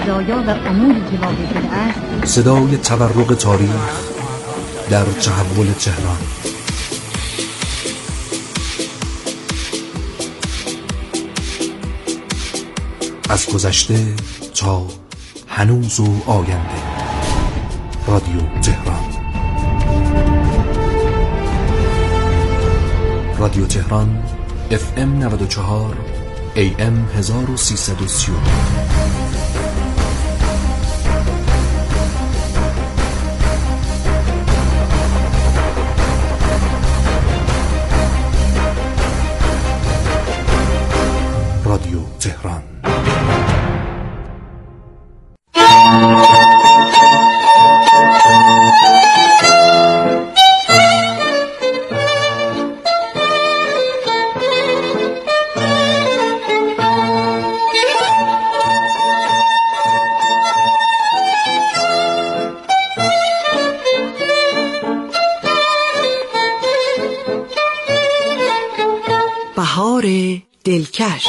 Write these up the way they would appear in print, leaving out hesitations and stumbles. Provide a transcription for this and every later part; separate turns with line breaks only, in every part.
مزایا و اموری که واقع شده است،
صدای تورق تاریخ در تحول تهران. از گذشته تا هنوز و آینده. رادیو تهران. رادیو تهران FM 94 AM 1330. رادیو تهران.
بهار دلکش.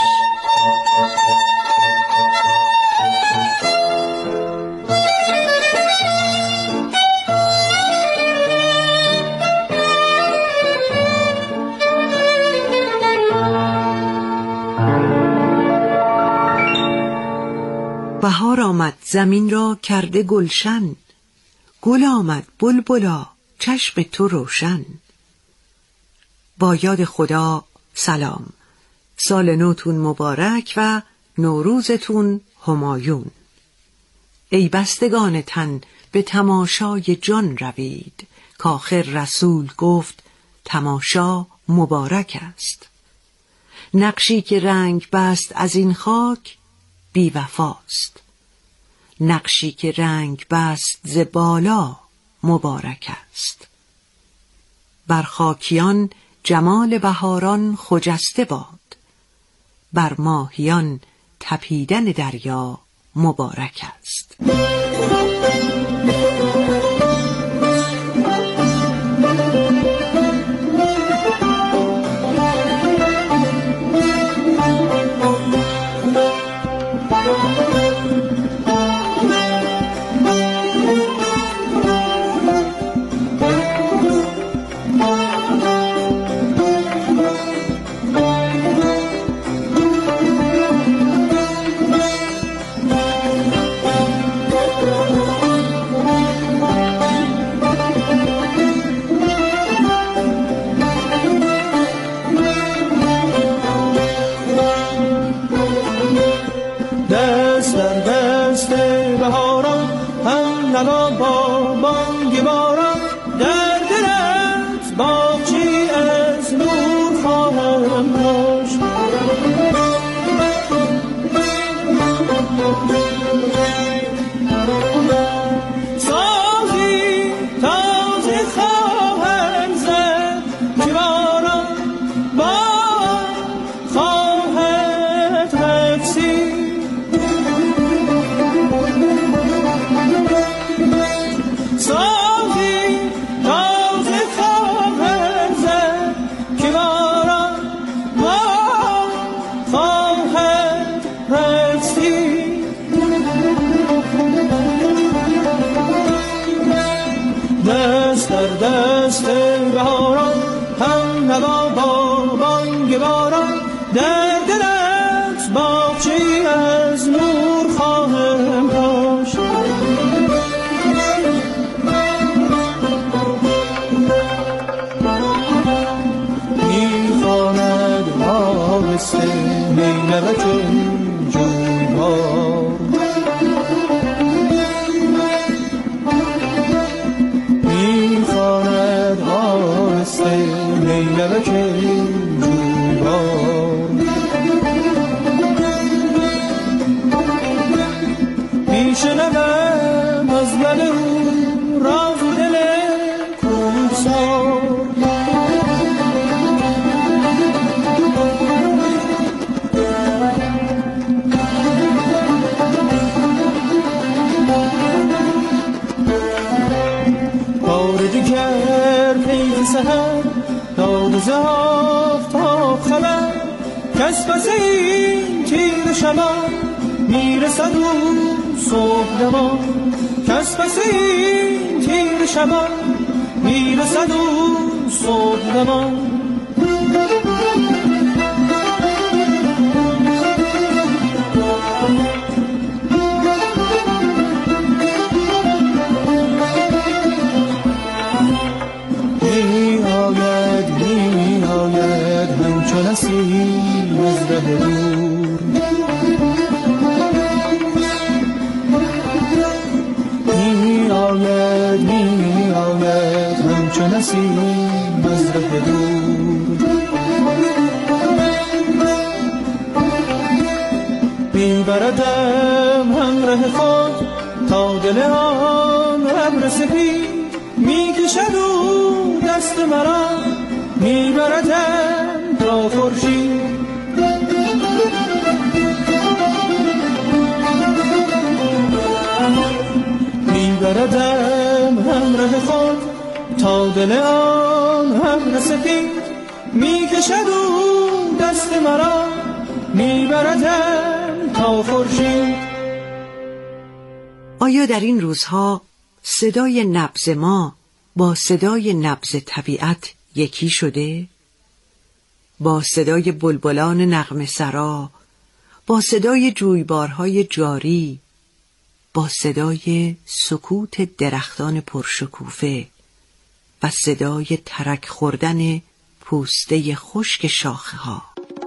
بهار آمد زمین را کرده گلشن، گل آمد بلبلا چشم تو روشن. با یاد خدا سلام، سال نوتون مبارک و نوروزتون همایون. ای بستگان تن به تماشای جان روید، کآخر رسول گفت تماشا مبارک است. نقشی که رنگ بست از این خاک بی وفاست، نقشی که رنگ بست ز بالا مبارک است. بر خاکیان جمال بهاران خجسته باد، بر ماهیان تپیدن دریا مبارک است.
کس پس این تیر شبان میرسد او صبح دما، کس پس این تیر شبان میرسد اون صبح دما. می آید همچون نسیم از ره دور، می آید همچون نسیم از ره دور. میبردم همراه خود تا دل آن ابر سپید، میکشد او دست مرا میبردم تا خورشید. میبردم همراه خود تا دل آن ابر سپید، میکشد او دست مرا میبردم تا خورشید.
آیا در این روزها صدای نبض ما با صدای نبض طبیعت یکی شده؟ با صدای بلبلان نغمه سرا، با صدای جویبارهای جاری، با صدای سکوت درختان پرشکوفه و صدای ترک خوردن پوسته خشک شاخه ها.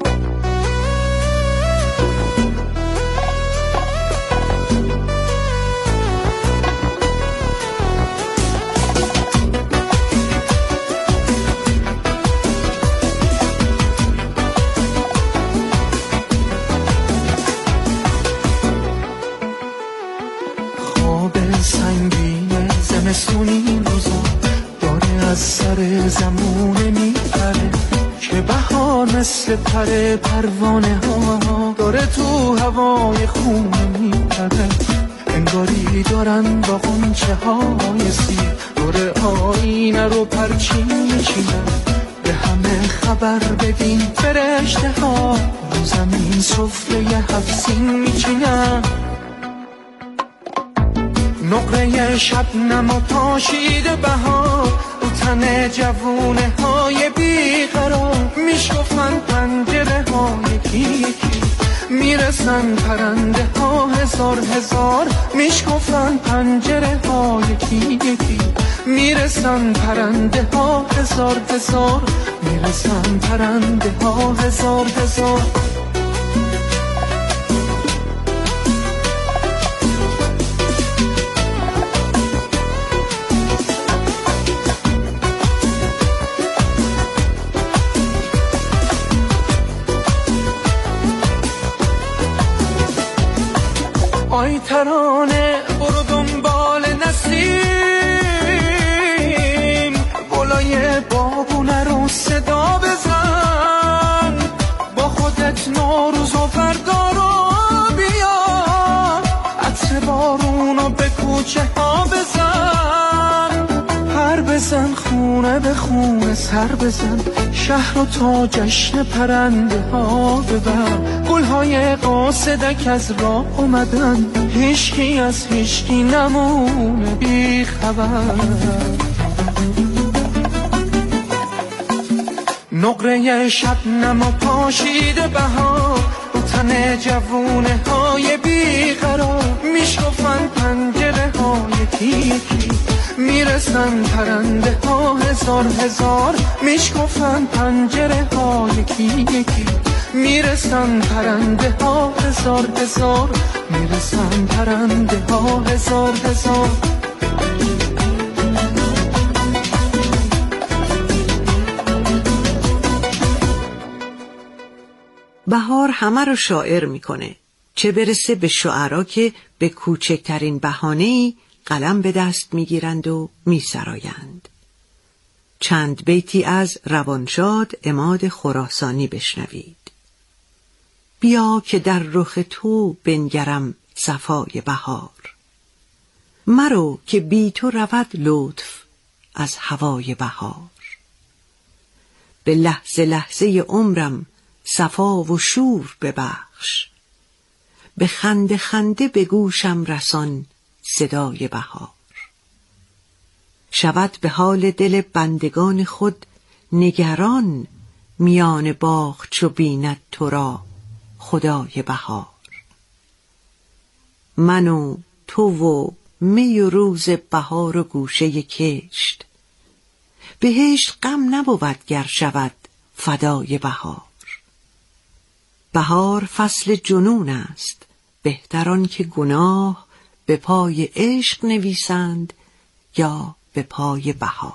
سنگین زمستونی روزا داره از سر زمونه میپره، که بهار مثل پر پروانه ها داره تو هوای خونه میپره. انگاری دارن با غنچه های سیر دور آینه رو پرچین میچینن. به همه خبر بدین فرشته ها رو زمین سفره 7 سین میچینن. نقره شبنم و پاشیده بهار رو تن جوونه های بیقرار، میشکفن پنجره ها یکی یکی، میرسن پرنده ها هزار هزار. میشکفن پنجره ها یکی یکی، میرسن پرنده ها هزار هزار. میرسن پرنده ها هزار هزار. آی ترانه برو دنبال نسیم، بالای بابونه رو صدا بزن، با خودت نوروز و فردا رو بیار، عطر بارونو به کوچه ها بزن. پر بزن خونه به خونه سر بزن، شهر رو تا جشن پرنده ها ببر. گلهای قاصدک از راه اومدن، هیچکی از هیچکی نمونه بی خبر. نقره شبنم و پاشیده بهار رو تن جوونه های بیقرار، میشکفن پنجره ها یکی یکی، میرسن پرنده ها هزار هزار. میشکفن پنجره ها یکی یکی، میرسن پرنده ها هزار هزار. میرسن پرنده ها هزار هزار.
بهار همه رو شاعر میکنه، چه برسه به شعرا که به کوچکترین بهانه‌ای قلم به دست میگیرند و میسرایند. چند بیتی از روانشاد عماد خراسانی بشنوید. بیا که در رخ تو بنگرم صفای بهار، مرو که بی تو رود لطف از هوای بهار. به لحظه لحظه عمرم صفا و شور ببخش، به خنده خنده به گوشم رسان صدای بهار. شود به حال دل بندگان خود نگران، میان باغ چو بیند تو را خدای بهار. من و تو و می و روز بهار و گوشه کشت، بهشت غم نبود گر شود فدای بهار. بهار فصل جنون است، بهتر آن که گناه به پای عشق نویسند یا به پای بهار.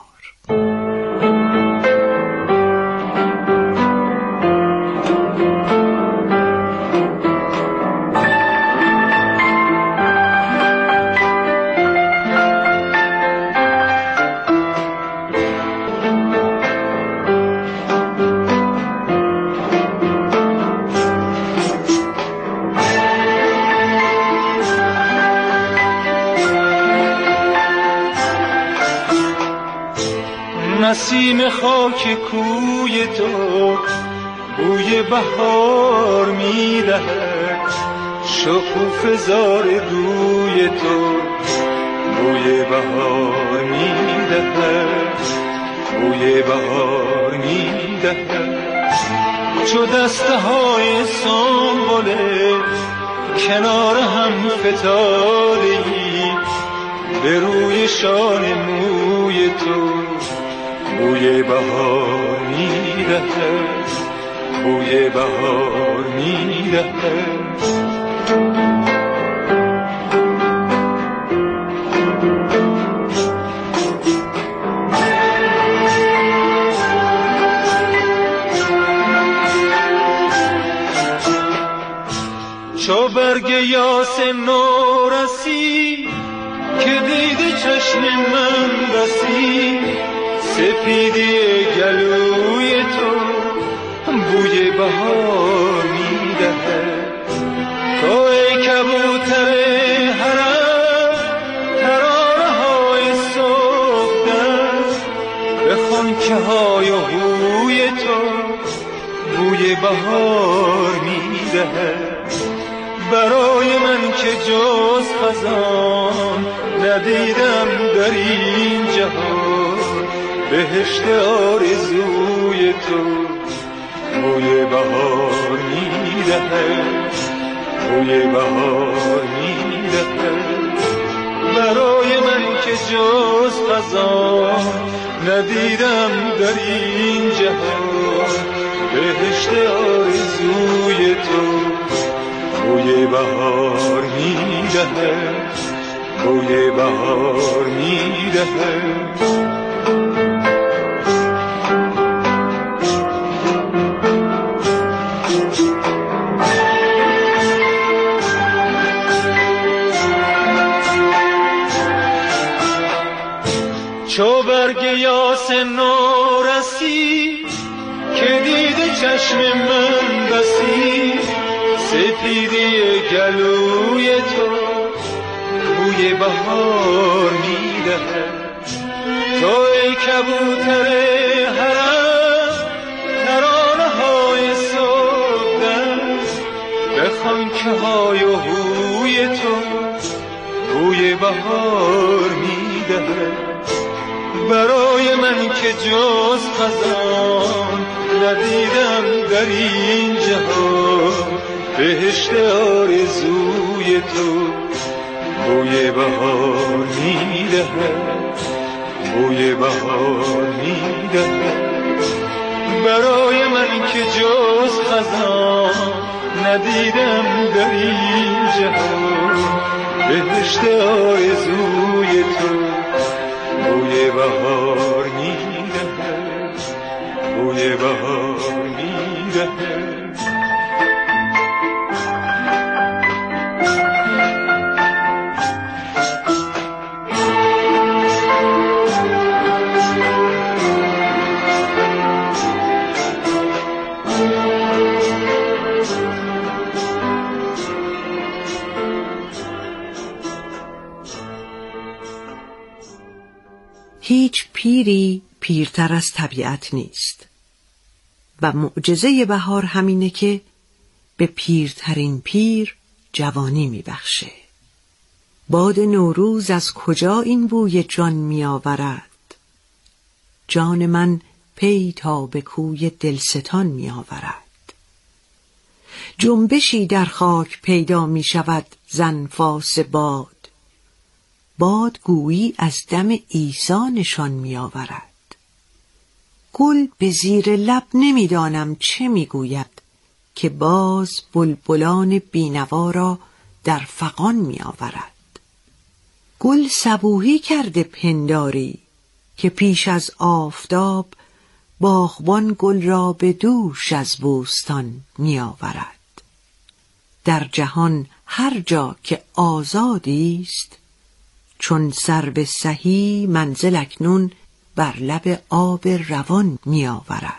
نسیم خاک کوی تو بوی بهار می‌دهد، شکوفه زار روی تو بوی بهار می‌دهد، بوی بهار می‌دهد. چو دسته‌های سنبله کنار هم فتاده‌ای، به روی شانه موی تو بوی بهار می‌دهد، بوی بهار می‌دهد. چو برگ یاس نو رسی که دیده چشم من بسی، سپیدی گلوی تو بوی بهار می‌دهد. تو ای کبوتر حرم ترانه‌های صبحدم، به خانچه های و هوی تو بوی بهار می‌دهد. برای من که جز خزان ندیدم در این جهان، بهشت آرزوی تو بوی بهار می‌دهد، بوی بهار می‌دهد. برای من که جز خزان ندیدم در این جهان، بهشت آرزوی تو بوی بهار می‌دهد، بوی بهار می‌دهد. چو برگ یاس نو رسی که دیده چشم من بسی، سپیدی گلوی تو بوی بهار می‌دهد. تو ای کبوتر حرم ترانه‌های صبحدم، به خانچه‌های و هوی تو بوی بهار می‌دهد. برای من که جز خزان ندیدم در این جهان، بهشت آرزوی تو بوی بهار می‌دهد، بوی بهار می‌دهد. برای من که جز خزان ندیدم در این جهان، بهشت آرزوی تو بوی بهار می‌دهد، بوی بهار می‌دهد.
هیچ پیری پیرتر از طبیعت نیست و معجزه بهار همینه که به پیرترین پیر جوانی میبخشه. باد نوروز از کجا این بوی جان میآورد؟ جان من پی تا به کوی دلستان میآورد. جنبشی در خاک پیدا می شود زنفاس باد. باد گویی از دم عیسی نشان میآورد. گل به زیر لب نمیدانم چه میگوید که باز بلبلان بینوا را در فغان میآورد. گل صبوحی کرده پنداری که پیش از آفتاب باغبان گل را به دوش از بوستان میآورد. در جهان هر جا که آزادی است، چون سرو سهی منزل اکنون بر لب آب روان میآورد.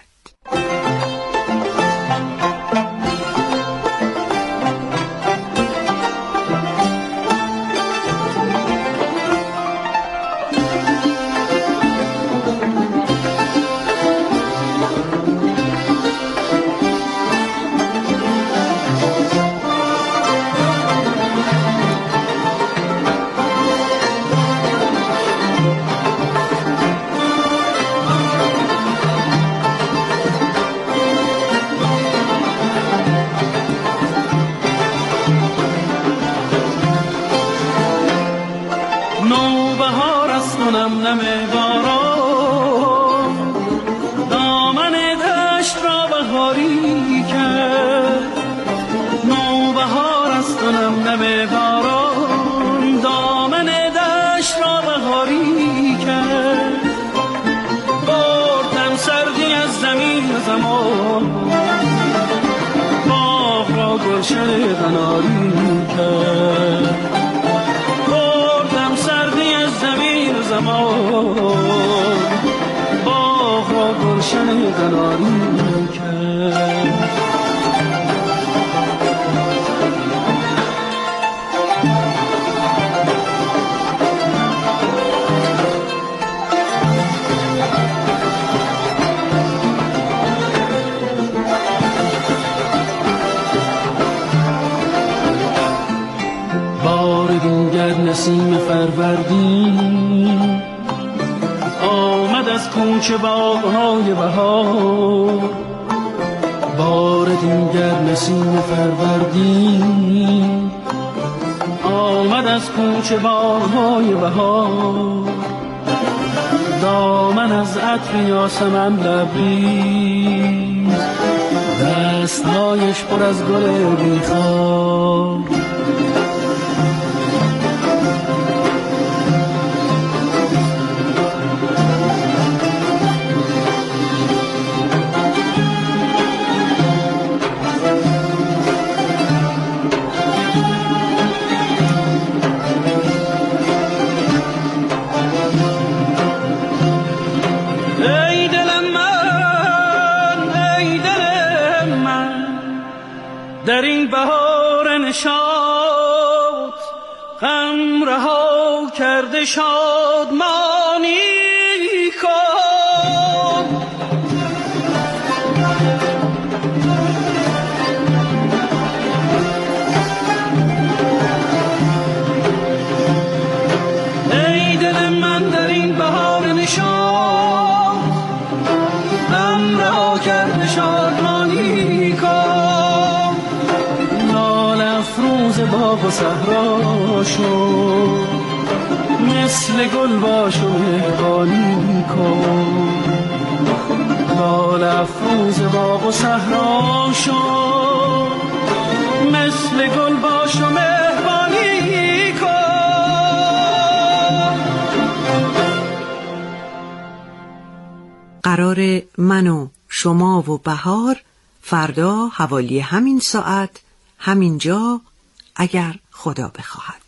گلشن قناری کرد، بردم سردی از زمین و زمان، باغ را گلشن قناری کرد. نسیم فروردین آمد از کوچه باغ‌های بهار، بار دیگر نسیم فروردین آمد از کوچه باغ‌های بهار، دامن از عطر یاسمن لبریز، دستهایش پر از گل بیخار. در این بهار نشاط غم رها کرده شادمانی کن. ای دل من در این بهار نشاط غم رها کرده شادمانی کن. افروز باغ و صحرا شو، مثل گل باش و مهربانی کن. لال افروز باغ و صحرا شو، مثل گل باش و مهربانی کن.
قرار من و شما و بهار فردا حوالی همین ساعت همینجا اگر خدا بخواهد.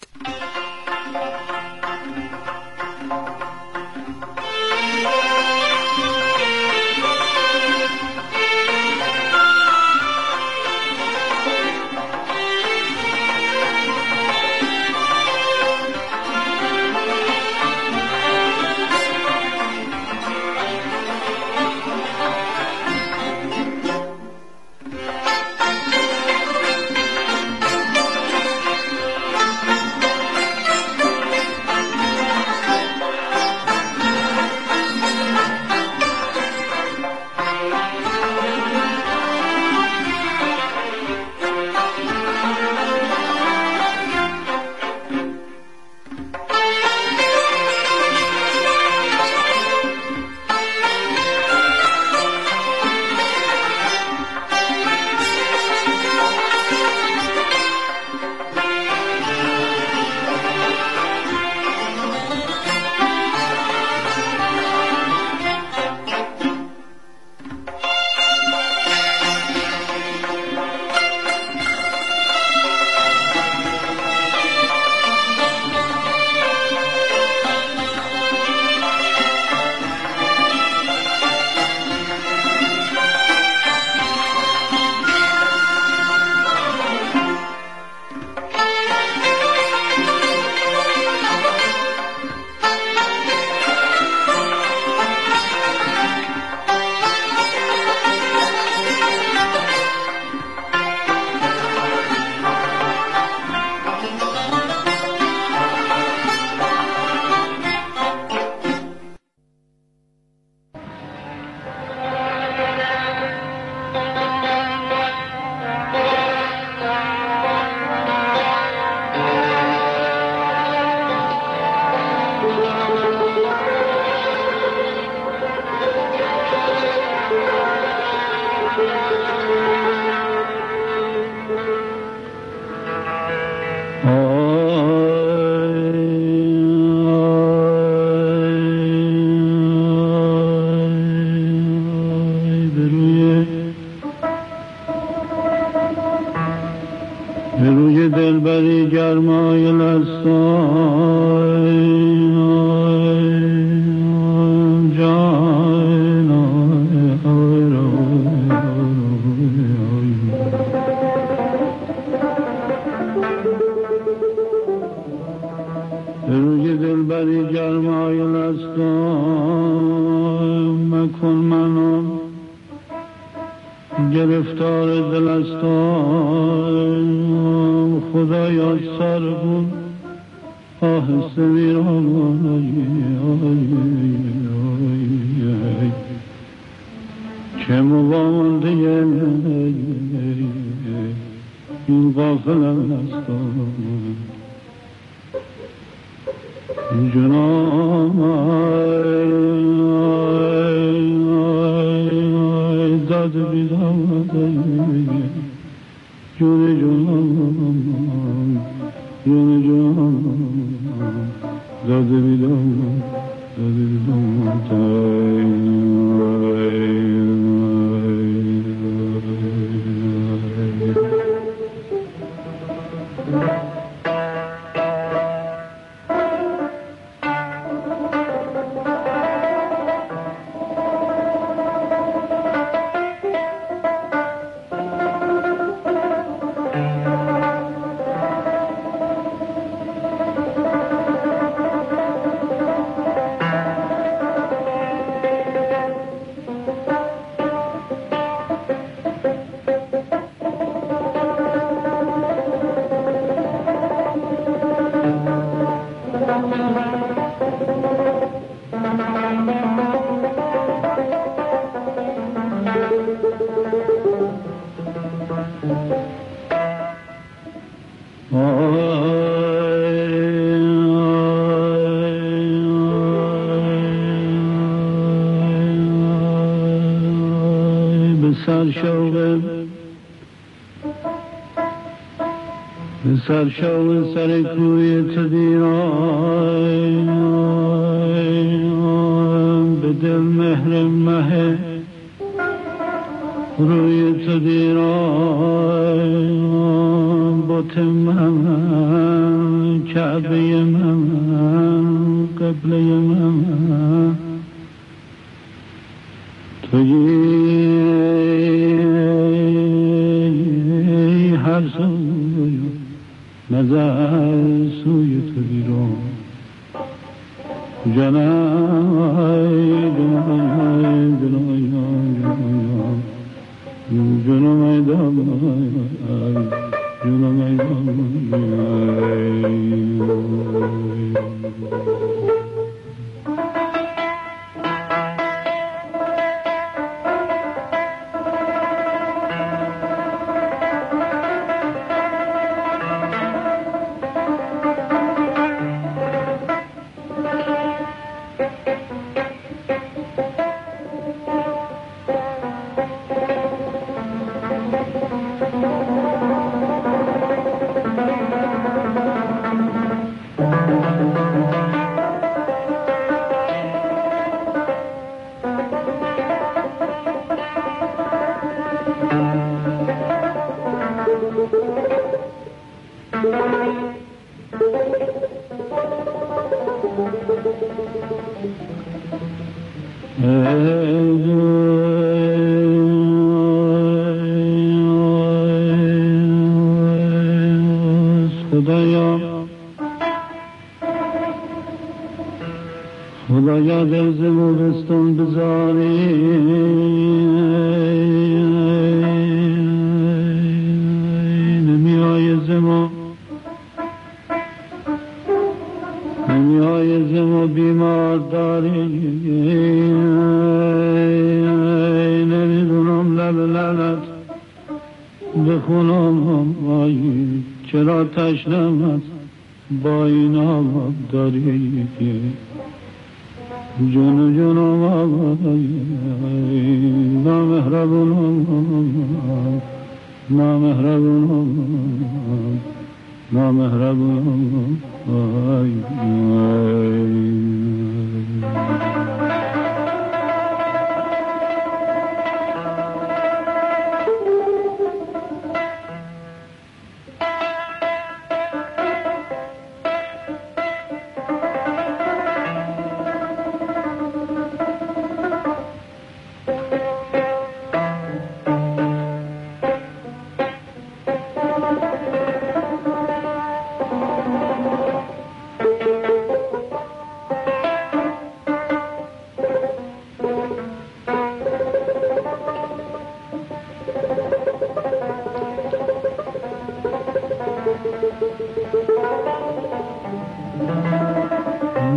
دلبری گرمایل است مکن منو گرفتار دل است خدایا سرگون آهسته میرم چه مبانده این غافل است جناب داد بیداد جون جناب جون جناب داد بیداد سرشاو سر کوی تو دیرم به دل مهر مه روی تو دیرم بت من کعبه من قبله من توی هر سوی نظر سوی تو بیرون جنای جنای جنای جنای جنای خدایا دل زمستان بزاری نمیای زما بیمار داری نمیدونم لبت بخونم چرا تشنمت با این آب داری جون جونم نامهربونم نامهربونم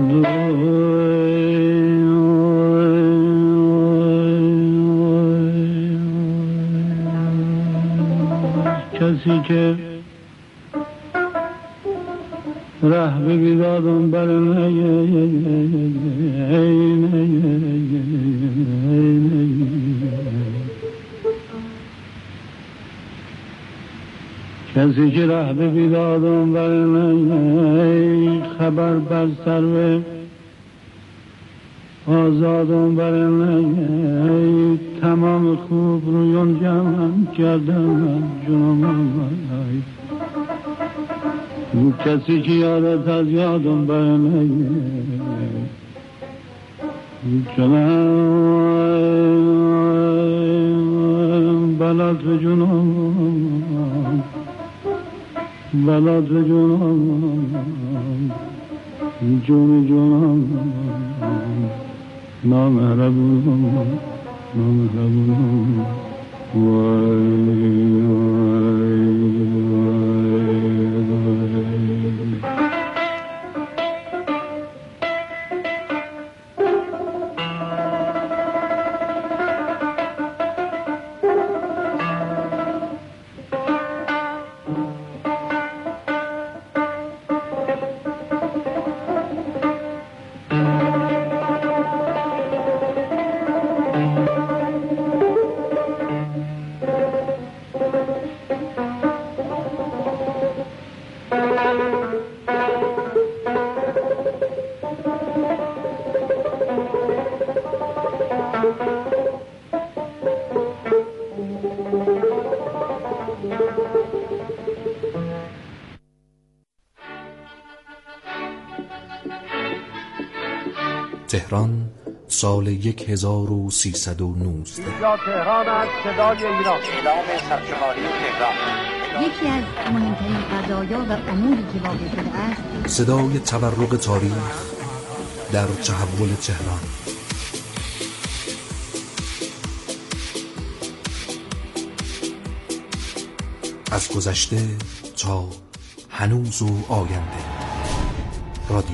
کسی که ره به بیدادم بر کسی که ره به بیدادم بر خبر بر سر و آزادم بر تمام خوب رویون جمع کردم جنوم او کسی که یادت از یادم بر جنوم بلد و جنوم بلد و جنوم جون جنوم نامهربون نامهربون
تهران سال 1319.
اینجا تهران است، صدای ایران. اعلام سرشماری تهران.
یکی از مهمترین قضایا و اموری که واقع شده است
صدای تورق تاریخ در تحول تهران. از گذشته تا هنوز و آینده. رادیو